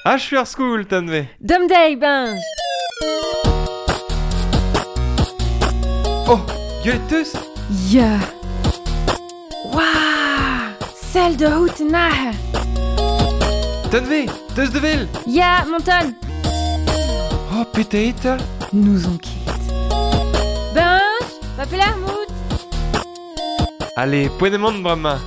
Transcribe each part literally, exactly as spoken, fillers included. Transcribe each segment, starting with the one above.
Ah, je suis à school, Tanvé. Dom day, ben. Oh, gueuleteus. Ja. Wauw. Celle de Houtenahe. Tanvé, teus de ville. Ja, Monton. Oh, peut-être. Nous on quitte. Ben, va faire la mout. Allez, point de monde, Brahma.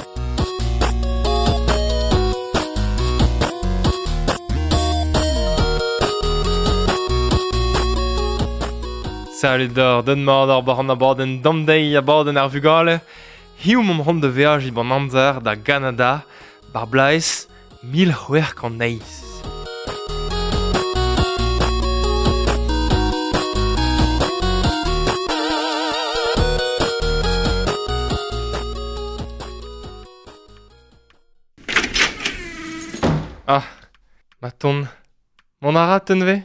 Salut d'or, donne-moi d'or barn a baden domdei a baden ar vugale. Hiou mom hon de veaj i ban amzer da Canada, bar blaiz, mil c'hwerk an neiz. Ah, ma ton, mon ara tenve?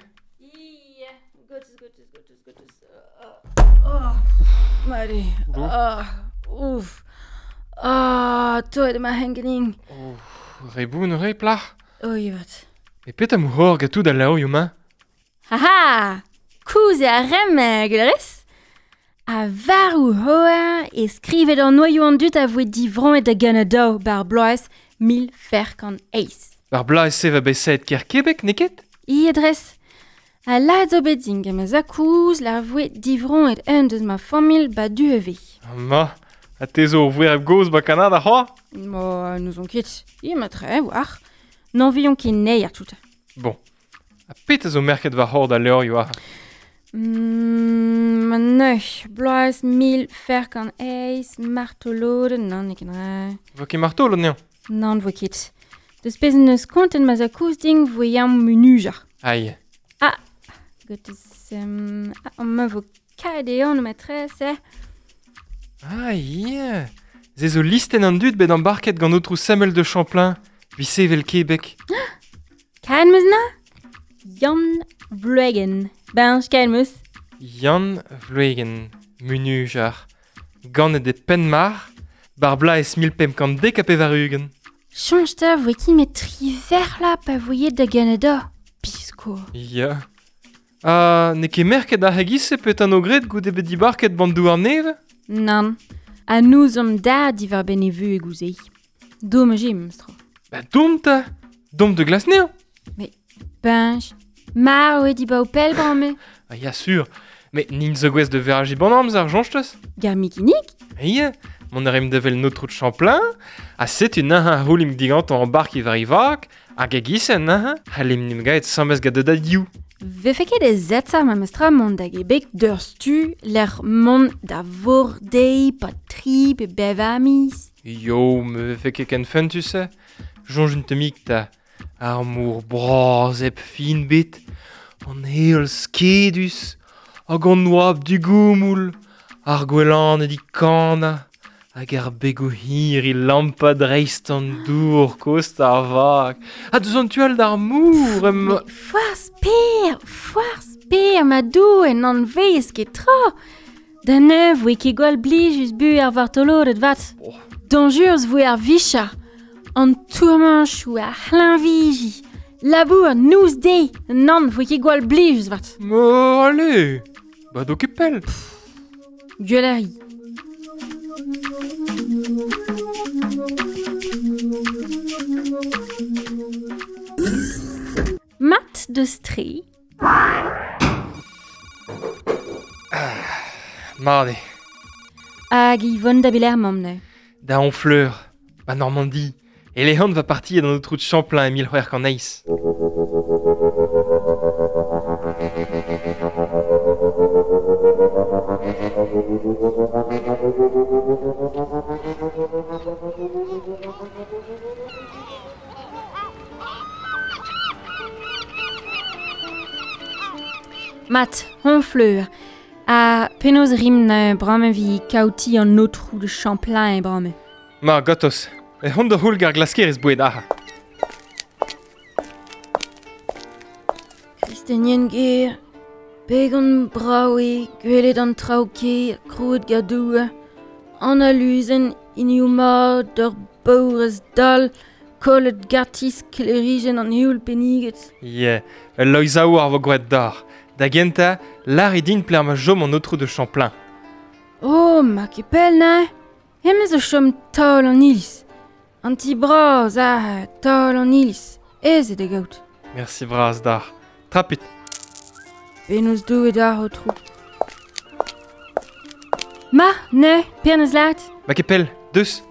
Mari. Ah, ouf. Ah, toi de ma hengening. Oh, reboun re plach. Oei, wat. E pet am hor gatou da lao youma? Haha! Kouz e a rem, geleris? A varou hoa e skrivet an noyou an dut a voe divron et da Canada bar bloaz mil ferk an eis. Bar blaiz se va beset ker Québec, neket? I adres. A la zo beding em eus a kouz la voe divron et un deus ma famil ba du eve. Ma, a te zo vouer eb goz ba Canada, ho? Mo, nous on quitte. I ma tre, war. Non vion ket nei ar tout. Bon, a pet zo merket va hor da leur yo ar. Mm, ma neuch, bloaz mil ferk an eis, martolode, nan eken re. Va ket marteau lo neon? Nan voe ket. Deus pezen eus konten ma za kouz ding voe yam menujar. Aïe. Ah, goteus, um, ah, an ma vo kaet eo no ma tres, eh? Aïe. Ze zo listen an dut bet an barket gant outrou Samuel de Champlain, vi sevel Québec. Kaet meus na? Jan Vleugen. Ben, kaet meus. Jan Vleugen, menujar. Gant e de penmar, bar blaiz mil pemkant dek a pe varugen. Chanjta voe ki met tri ver la pa voyet da Canada. Pisko. Ya. Ah, ne ket merket ar hegise pet an ogret gout e bet di barket bandou ar neve? Nan. A nous om da divar ben e vu e gouzei. Dom jim, stro. Ba dom ta. Dom de glas neo. Benj. Mar oe di ba o pel brame. Ah, ya sur. Me nin zo gwez de veraj i ban amz ar jonjteus? Gar mikinik? Iya. Mon ar em devel notrou de Champlain, a set un naha roulim digant an bark i varivak, hag e gisen naha, halim nim gaet samez gade da diou. Ve feket e zetsa ma mestra mont da gebek d'ur stu l'er mont da vordei, pa trip e bev amis. Yo, me ve ket ken fun tu se? Jonj un temik ta ar mour braz ep fin bet, an heol skedus, hag an oab du goumoul, ar gwelan e di kana, hag ar bego hir i lampad reist an dour kost ar vag. Ha deus an tual d'ar mour em... Me foar sper, foar sper, ma dou en an veiz ket tra. Da neuf voe ket gwall blijus bu ar vartolodet vat. Oh. Danjurs voe ar vicha. An tourmanchou ar c'hlinviji. Labour nous de, nan voe ket gwall blijus vat. Mo, allez, ba do ket pel. Gueulari. Mat de stre. Marde, Hag i von da beler mamne. da Honfleur, ba Normandie, et les va partir dans notre trou de Champlain et mille c'hwerk an eis. Mat, Honfleur. A penaos rim na brame vi kauti an notrou de Champlain e brame. Ma, gotos, e hon da houl gar glasker ez boued aha. Kristenien ger, pegan braue, gwelet an trauke, kroet gadoua, an aluzen, iniuma, d'ur bourez dal, kollet gartis klerigen an heul peniget. Yeah, ul loizaou ar vo gwaet dar. Da genta, lar e din pler ma jom an outro de Champlain. Oh, ma ke pel, ne? Hemez o chom taol an ilis. An ti braz, ah, taol an ilis. Ez e de gaout. Merci braz dar. Trapit. Penaos douet ar o tro. Ma, ne, perneus lat? Ma ke pel, deus.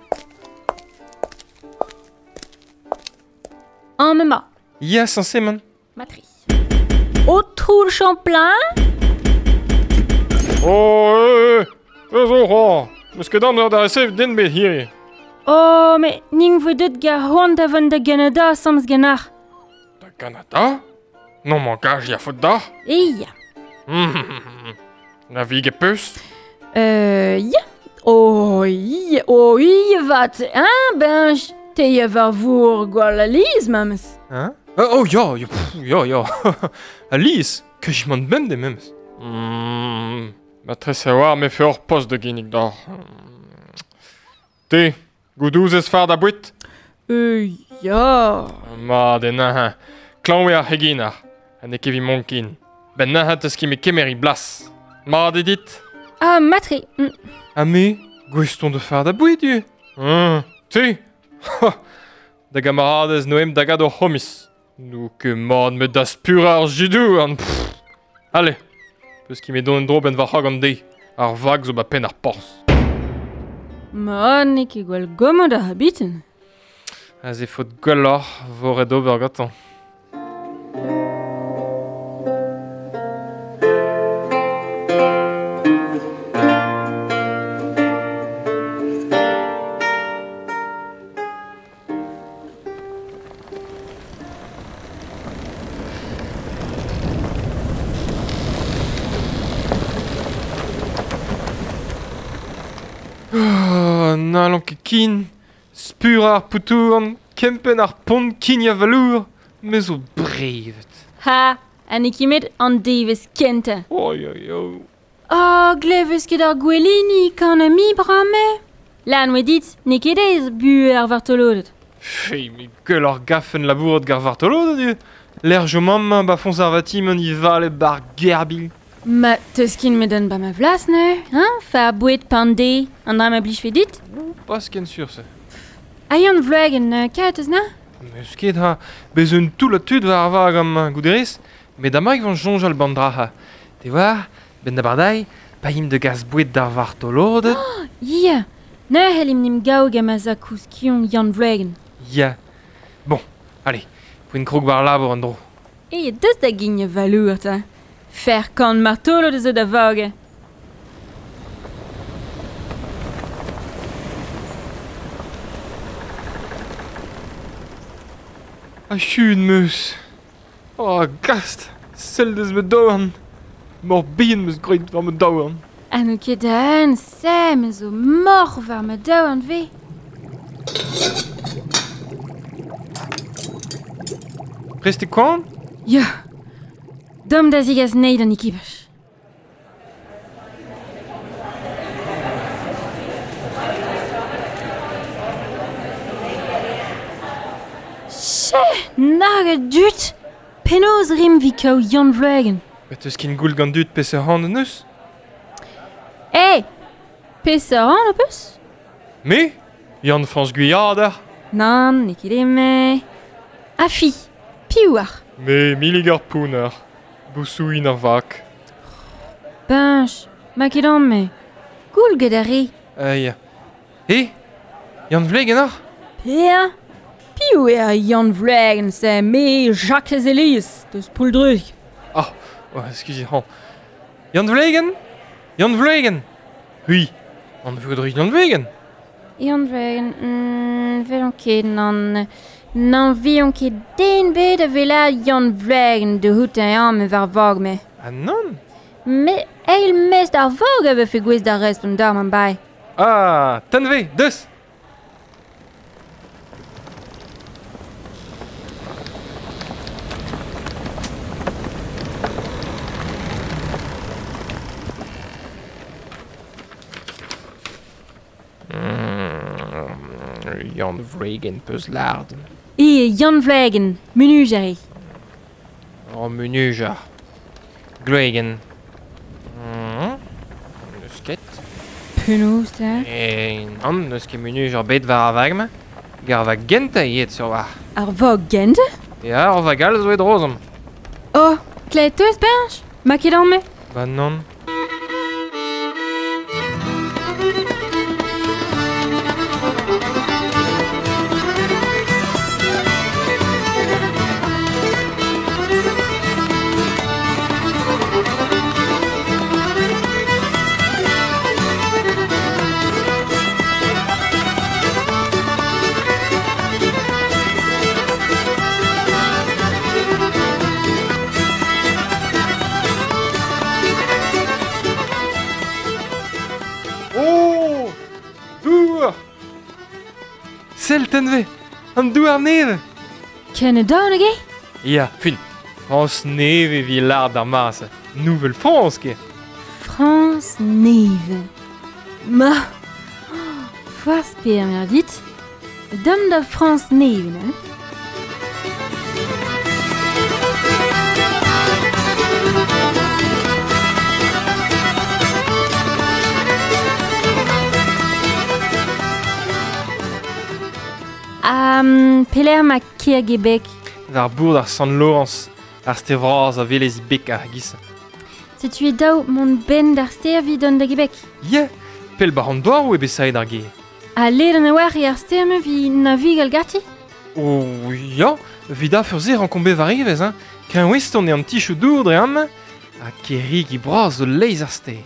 An me ma. Ya, sanse man. Matri. O trou le Champlain? Oh, eh, eh, ez o c'hoar. Meus ket an da resef den bet hiri. Oh, me ning vedet ga c'hoant avon da Canada samz ganar. Da Canada? Non man gaj ya fot da? Eia. Na vig e peus? Euh, ya. Oh, iya, oh, iya vat. Hein, ben, te ya var vour gwal a liz, mames. Hein? Oh, oh, ya, ya, pff, ya, ya. Alice, que j'mant bem de memes. Hmm, ma tre sewar me fe ur post de genig da. Te, goudouz ez far da bouit? Euh, ya. Ma, de naha. Klañv ar heginar. An e kevi monkin. Ben naha teus ki me kemeri blas. Ma, de dit? Ah, matri. Mm. Ha me, gweston de far da bouit, du? Hmm, te? Ha, da gamaradez noem da gado homis. Nou ke mod me das pur ar jidou an pff. Allez, peus ki me don en dro ben var c'hag an dei. Ar vag zo ba pen ar pors. Ma, ne ke gwal gomod ar habiten. Az e fot gwelloc'h vor edo ber gatan. Oh, n'allons ket kin, spur ar poutourn, kempen ar pont kin ya valour, me zo brevet. Ha, an e kimet an devez kenta. Oi, oi, oi. Oh, gleves ket ar gwelini kan ami brame. Lan we dit, ne ket ez bu ar vartolodet. Fei, me gueul ar gafen labouret gar vartolo, da du. L'er jo mamma ba fons ar vati men i vale bar gerbil. Ma, teus kin me don ba ma vlas, ne? Hein? Fa bouet pande, an dra ma blij fe dit? Pas ken sur se. Aion vloegen uh, kaet eus na? Meus ket ha, bez un tout la tud war ar vag am gouderez, me da maik van jonjal bandra ha. Te war, ben da bardai, pa im de gaz bouet d'ar vartolodet. Ia, ne helim nim gaoug am a zakous kion Jan vloegen. Ya. Bon, allez, poen krog bar labor an dro. E, deus da gigne valour, ta. Fer kan martolo de zo da voge. A chun meus. Oh, gast. Sel deus me daouarn. Mor bien meus groit war me daouarn. An o ket da an sem zo mor war me daou an ve. Preste koan? Ya. Dom da zigaz neid an ikibach. Che, nag a dut. Penaos rim vi kao Jan vloegen. Bet eus kin goul gant dut pese hand en eus? Hey, pesa an o peus? Me? Jan Frans Guyarder? Nan, ne ket eme. Afi, piouar. Me miligar pouner. Boussouin ar vak. Bench, ma ket an me. Goul ged a re. Aia. E? Jan vlegen ar? Pea? Piou e a Jan vloegen se me Jacques Elis, deus pouldrug. Ah, oh, excusez, han. Jan vlegen? Jan vlegen? Oui. An voudri Jan vlegen? Jan vloegen, mm, velon ket nan... Nan vion ket den bet a vela Jan vloegen de hout an me var vag me. Ah non? Me eil mes d'ar vag a vefe gwez d'ar rest an dar man bai. Ah, tanve, deus! Jan Vregen peus lard. E Jan Vlegen, menugeri. O menuja. Glögen. Mm. Nusket. Penaos da? E an, neus ket menuja bet var a vagme. Gar va genta yet sur va. Ar vog gente? Ya, ar va gal zo e drozom. Oh, kleet eus bench? Ma ket an me? Ba non. Oh! Douar! Seltenve! An douar neve! Ken e daon age? Ya, fin. France neve vi lard ar mars. Nouvelle-France ket. France neve. Ma... Foaz per mer dit. Dom da France neve, ne? Um, peler ma ker gebek. Var bourd ar Sant Laurence. Ar stevraz a velez bek ar gis. Setu e daou mon ben d'ar stervi don da gebek. Ye! Pel bar an doar ou e besaet ar ge? A led an awar e ar sterme vi na vigal gati? Oh, ya! Vida furzer an kombe varivez, hein? Ken weston e an tichou dour dre am, a kerig i braz de leiz ar ster.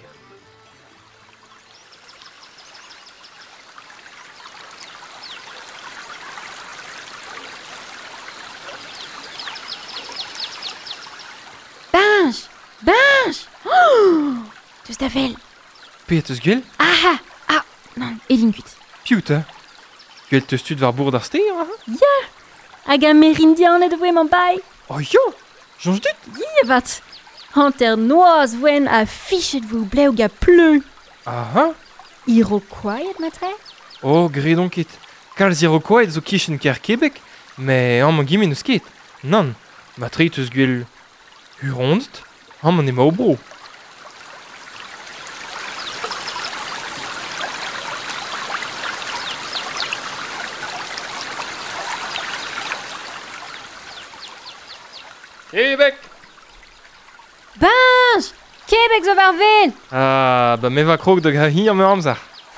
Benj! Benj! Oh! Deus da vel. Pet eus gwell? Ah! Ah! Non, edin kuit. Piouta. Gwell teus tud var bourd ar ster, hein? Hag a merindianet e voe man bai. Oh ya! Jonj dit? Ie vat. Hanter noaz voen a fichet vou bleu ga pleu. Aha! Iroquois, matre? Oh, gredon ket. Kalz Iroquois zo kichen ker Quebec, me an man gimme neus ket. Nan, ma tre teus gwell Hurondet, an man ema o bro. Quebec! Benj! Quebec zo var vel! Ah, ba me va krog da ga hir me amzar.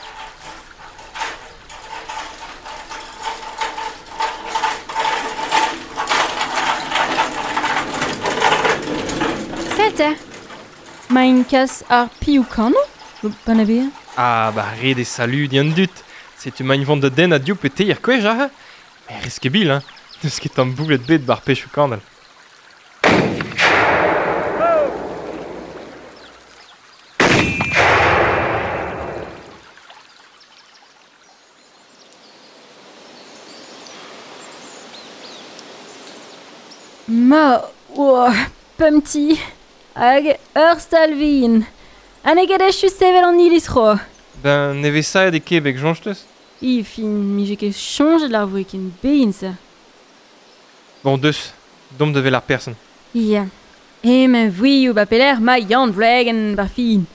Sete. Ma in kas ar piou kano? Ban a beer? Ah, ba red e salut di an dut. Se tu mañ vont de den a diou pe teir kwez, ha? Me reske bil, hein? Neus ket an boulet bet bar pechou kandel. Ma... Ouah... Pumti... Hag... Ur stalvin... Aneget echu sevel an ilis ro. Ben, ne vez saet e Quebec, jonj teus? I fin... Mi je ket chonjet la voe ken bein sa. Bon, deus. Dom de vel ar person. Ia. E me vui ou ba peler ma Jan Vlegen bar fin.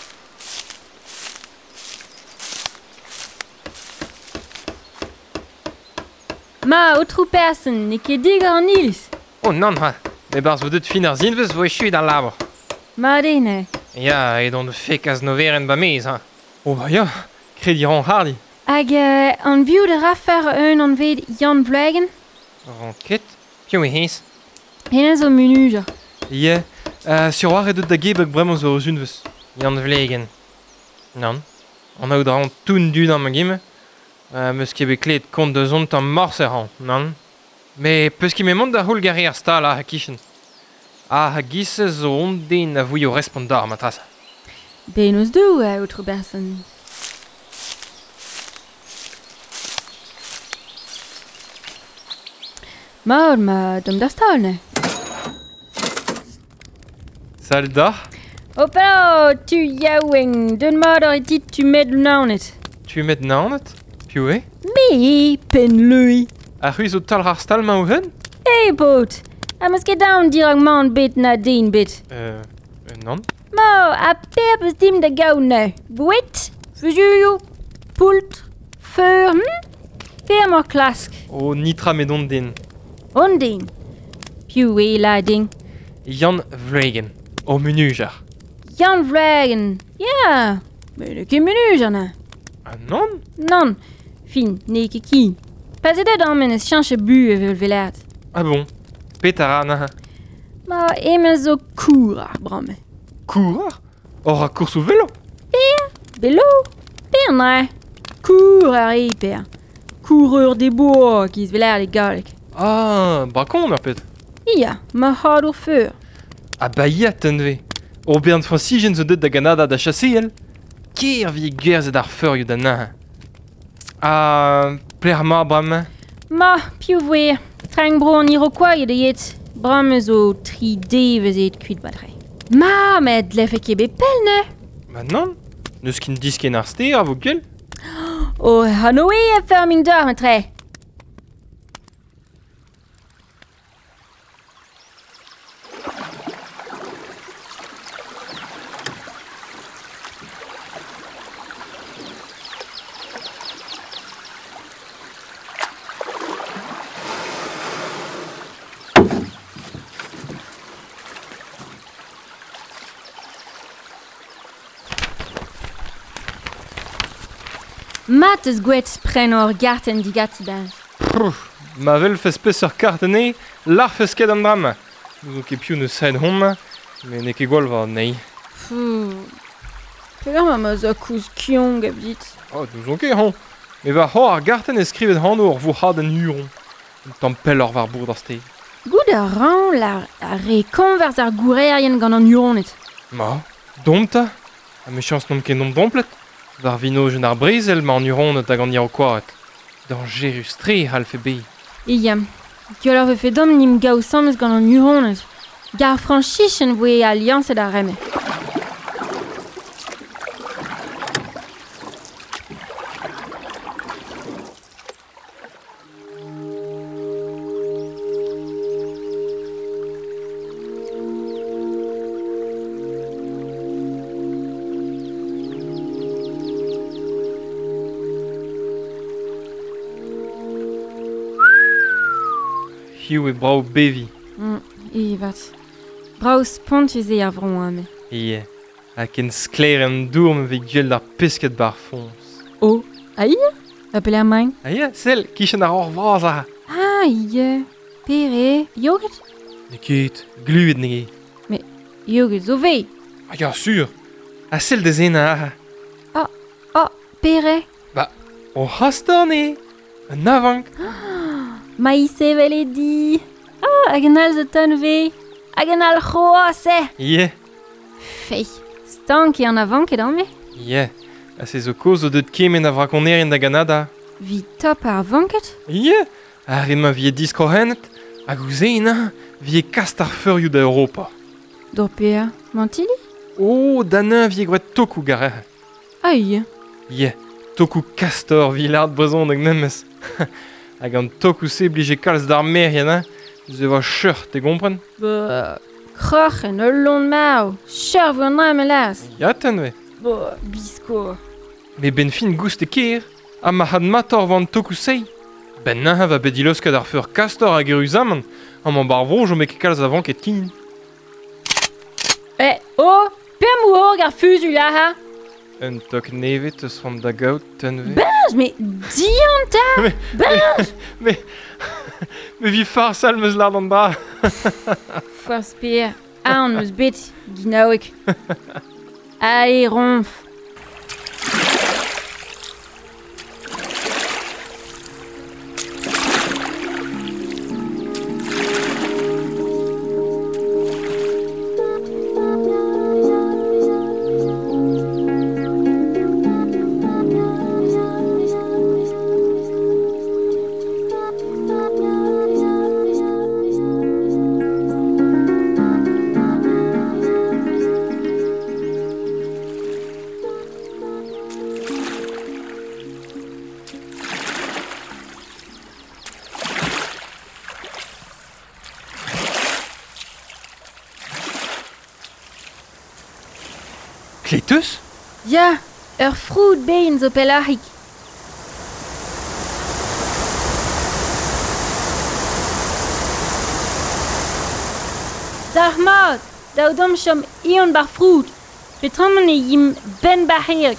Ma, o trou person, ne ket dig an ilis. Oh, nan, ha. Me barz vo deut fin ar zinvez vo echu d'ar labor. Ma dene. Ya, e don de fekaz no veren ba mez, ha. Oh, ba ya. Krediran hardi. Hag uh, an viou de raffer un an ved Jan Vlegen? Ranket. Pio e hez. Hena zo menuja. Ye. Uh, sur war e deut da gebek bremañ zo zunvez. Jan Vlegen. Nan. An aout ran toun dud an ma gimme. Uh, meus ket bet kleet kont de zont an morse ran, nan. Me peus ket me mont da houl gare ar stal a ha kichen. A ha gisse zo on den a vui o respondar matasa. Benos dou a outre person. Ma, ma dom da stal, ne? Sal da? Opalo, tu yaoueng, den mat ar dit tu med naonet. Tu met naonet? Pio e? Me, pen lui. A c'huiz o talr ar stal ma o hen? Hey, boat! A meus ket down diragman bit na din bit. Euh, euh, non. Mo, a per peus dim da gao ne. Bouet, fuzuio, poultr, feur, hm? Per mor klask. O nitra medon din. On din. Piu e la ding. Jan Vregen. O menujar. Jan Vragen. Ja, men ne ket menu jana. Ah non? Non, fin, ne ket ki. Pas edet an men eus chanche bu e vel velat. Ah bon. Petar ana. Ma eme zo kour ar brame. Kourar? Or a course o velo? Belo? Per ne. Kour ar e per. Coureur des bois kiz velar le galek. Ah, brakon ar pet. Ia, ma hard ur feur. A baia tenve. O bern francijen zo deuet da ganada da chasseel. Ker vi gerzet ar feurioù da naha. Ah, pler ma brame? Ma, piu vwe. Treng bro an Iroquois de yet. Brame zo tri devezet kuit batre. Ma, met lefe ket be pel ne. Ba non. Neus kin disken ar steer a vo gel? O hanoe e ferming d'ar an tre. Mat eus gwet pren ur garten digati da. Prouf, ma vel fes peus ur kartene, lar fes ket an drama. Zo ket piou neus saet hon, me ne ket gwall war nei. Fou. Pegar ma ma zo kouz kiong a bit. Oh, nous on ket hon. Me va ho ar garten eskrivet hon ur vo had an huron. Un tampel ur var bourd ar ste. Goud a ran la a re konvers ar gourearien gant an uronet. Ma, domta? A me chans nom ket nom domplet? Var vino jen ar brezel ma an huronet hag an Iroquois. Dan jerus tre halfe be. Ia, gwellor ve fe dom nim gao samez gant an uronet. Gar franchichen voe alianset a reme. Hiu e brao bevi. Mm, e vat. Braus pontus e ar vron ame. Ie. Ha ken skler an dour me vez gwell d'ar pesket bar fons. O, a ia? Apel ar main? Ha ia, sel, kichen ar ur vraz a. Ah, ia. Pere, yoghurt? Ne ket, gluet nege. Yoghurt zo vei. Ah ya, sur. Ha sel de zen a. Oh, pere. O hastorne. Un avank. Ma ise vele di. Ah, hag an al zo ton ve. Hag an al c'hoa, se. Ie. Fei, stank e an avan ket an me. Ie. Ha se zo koz o deut kemen a vrakonerien da ganada. Vi top ar vanket? Ie. Ha ren ma vie diskrohenet. Hag ouzena, vie kast ar feurioù da Europa. Dor pea, mantili? O, danin vie gret toku gare. Ah, ia. Ie. Toku kastor vilard brezon hag nemes. Hag an toku se blije kalz d'ar merien, hein. Ze va cheur, te gompren? Bah, kroc'h en ul lon mao. Cheur vo an am elas. Ya tenve. Bah, bisko. Me ben fin goust e ker, a ma had mator van toku sei. Ben naha va bedilosket ar feur kastor hag eruzaman, am an bar vro jo me ket kalz avant ket kin. Eh, oh, per mou gar fuzu la ha. Un tok nevet eus ran da gaout tenve. Benj, me dianta. Me- Benj. Me, me vi farsal meus lard an dra. Foaz per, an eus bet, ginaoek. Allez, ronf. Kleteus? Ya, ur froud bein zo pelarrik. Dar mat, daou dom chom ion bar froud. Petran e yim ben barrek.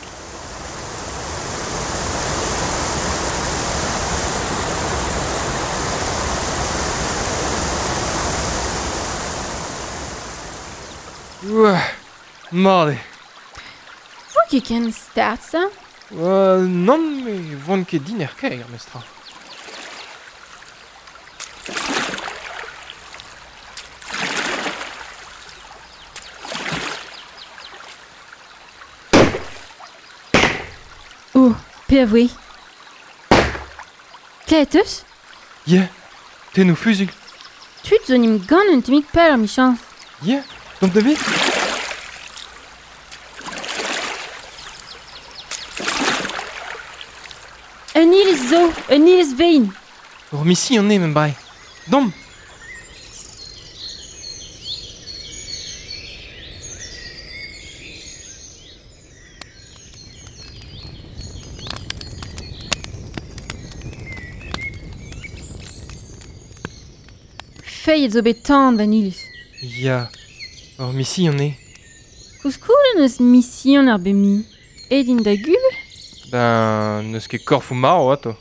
Ouah, marde. Vous qui ken start ça? Uh, non, me vont ket din er kaer, mestra. Oh, pe avoué. Kleteus? Yeah, ten o fuzul. Tuut zo nim gant un temik pel ar michans. Yeah, dont da vet? Un iliz zo, un iliz vein. Ur misi an em bai. Dom! Feiet zo bet tan van iliz. Ya, ur misi an e. Koulskoulen eus mission ar bemi. Edin da gube? Ben, neus ket korfou maro ato.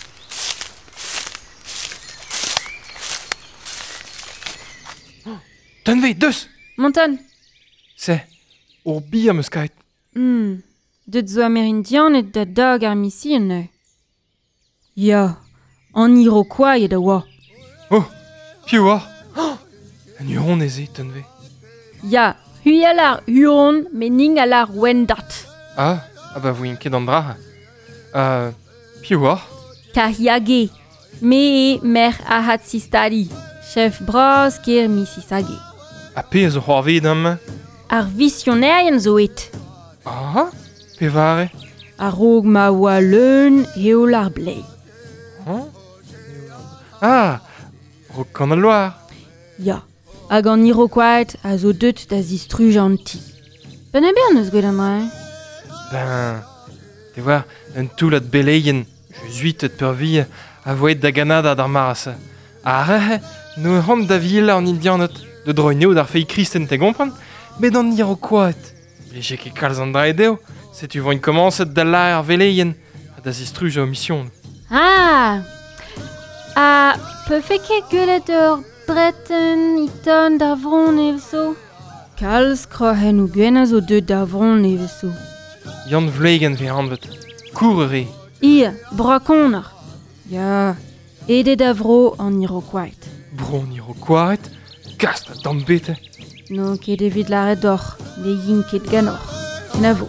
Tenve, deus! Montan. Se, ur bi am eus kait. Hmm. Deut zo amerindianet da dag ar mission ne. Ya, an Iroquois da oa. Oh, piou war. Oh, en uron eze, tenve. Ya, hui alar huron, men ning alar wendat. Ah, ah ba voin ket an dra. Uh, piou war. Kar yage, me e mer ahat sistali. Chef bras ker misisage. A pe a zo c'hoarvet am. Ar visionerien zo et. Ah, pe vare. Ar rog ma oa leun eo lar blei. Huh? Ah, rog kan al loar. Ya, hag an Iroquois a zo deut da zistruj an ti. Ben a bern eus gwelet an dra, eh? Ben, te war, un toulat beleien, jesuit et peur vi a voet da ganada d'ar maras. A re, no ran da vil an indianet, de droi neo d'ar fei kristen te gompran, bet an Iroquois. Bleje ket kalz an dra edeo, se tu voin komanset da la ar veleien, a da zistruj a mission. Ah! A pe feke gwelet ur breten iton da vron eveso? Kalz krohen ou gwen a zo deut da vron eveso. Jan vlegen ve anvet, kourere. Ia, brakonar. Ya, ede da vro an Iroquois. Bron Iroquois, gast a dambete. No ket evit lare d'or, le yin ket ganor. Ken a vo.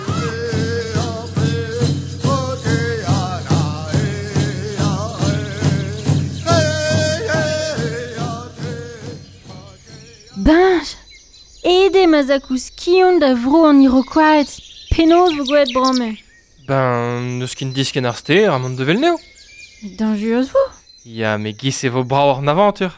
Benj, ede ma zakous kion da vro an Iroquois, penaos vo gwelet brame. Ben, neus kin disken ar steer a mont de velneo. Met dangereus vo. Ya, me gis e vo brao ar aventur.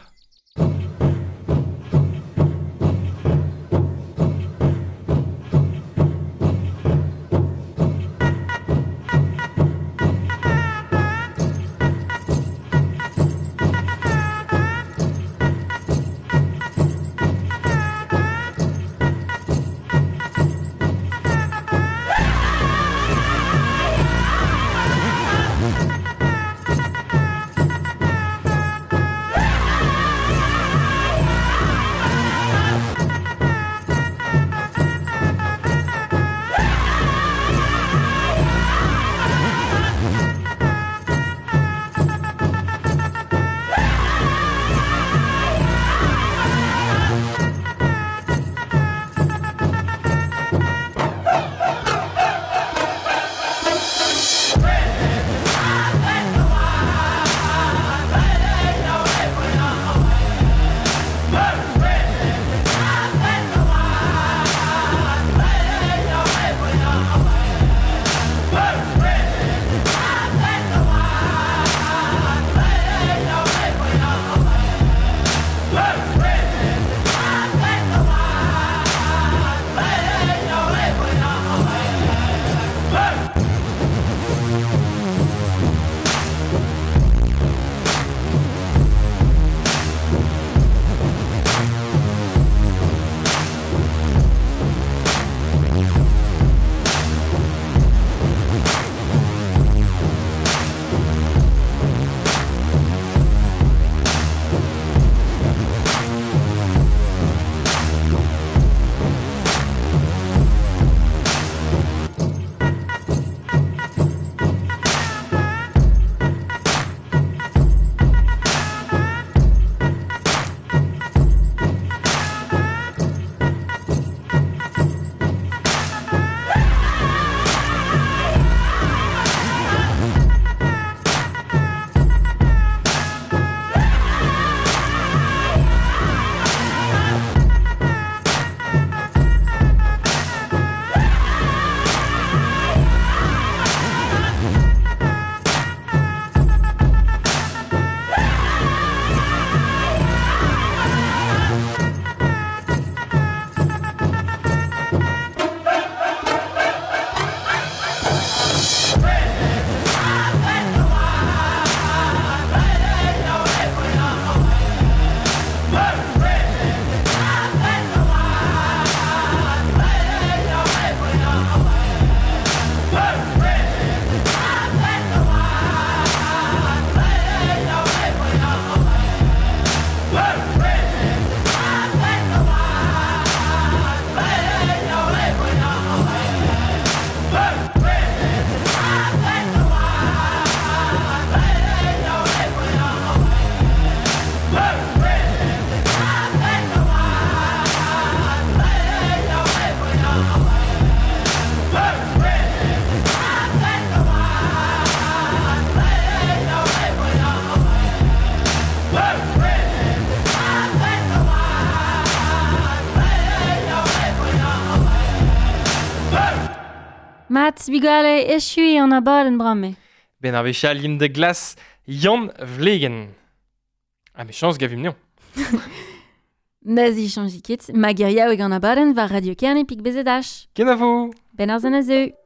Mat, bigale, eshui an abaden bramme. Ben ar vechal lim de glas Jan Vlegen. Ah, mais chance gavim neon. Naz i chanji ket, ma geria oeg an abaden va radio kerne pik bezedach. Ken a vo? Ben ar zan a zeu.